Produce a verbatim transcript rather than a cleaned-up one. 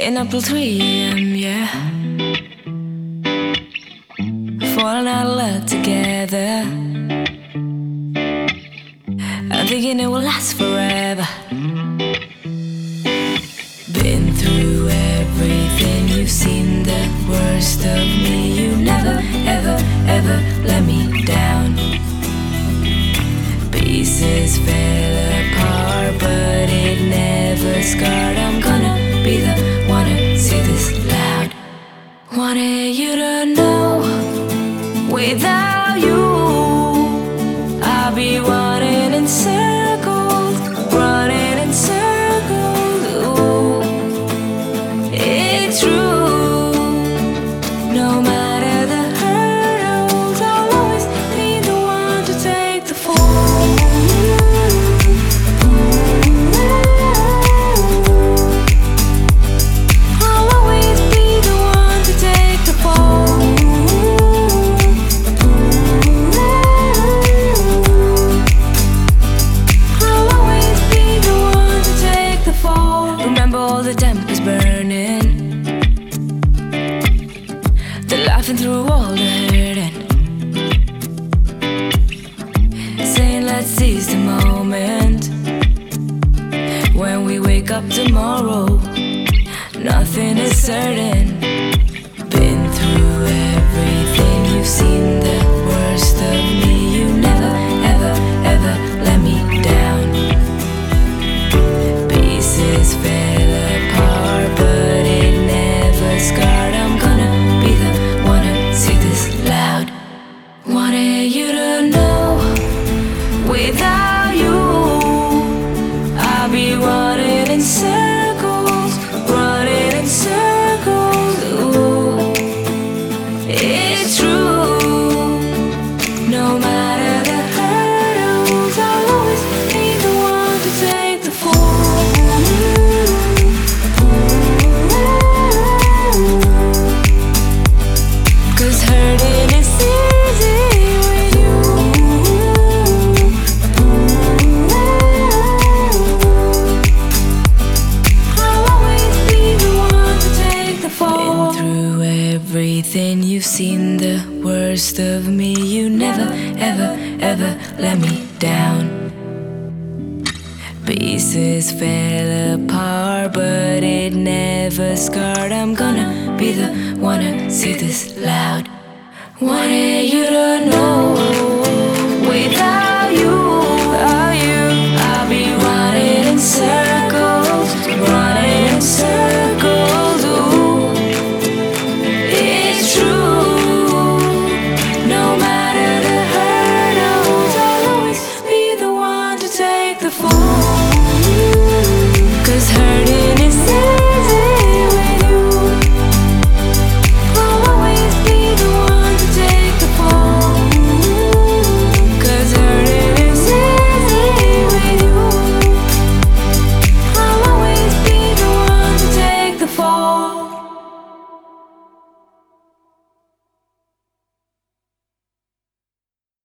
Staying up till three a m, yeah. Falling out of love together. I'm thinking it will last forever. Been through everything, you've seen the worst of me. You never, ever, ever let me down. Pieces fell apart, but it never scarred. I'm gonna be the one to say this loud. Wanted you to know, without you I'll be running in circles, running in circles. Ooh, it's true. No matter the hurdles, I'll always be the one to take the fall. I'll always be the one to take the fall. I'll always be the one to take the fall. Remember all the tempers burning, the laughing through all the hurting, saying let's seize the moment. When we wake up tomorrow, nothing is certain. Been through everything, you've seen the worst of me. You never, ever, ever let me down. Pieces fell apart, but it never scarred. I'm gonna be the one to say this loud. Wanted you to know, without you I'll be running in circles, running in circles. Ooh, it's true. No matter the hurdles, I'll always be the one to take the fall. Cause hurting is easy with you. I'll always be the one to take the fall. Been through everything, you've seen the worst of me. You never, ever, ever let me down. Pieces fell apart, but it never scarred. I'm gonna be the one to say this loud. Wanted you to know, without you, without you I'll be running in circles, running in circles. Ooh, it's true. No matter the hurdles, I'll always be the one to take the fall.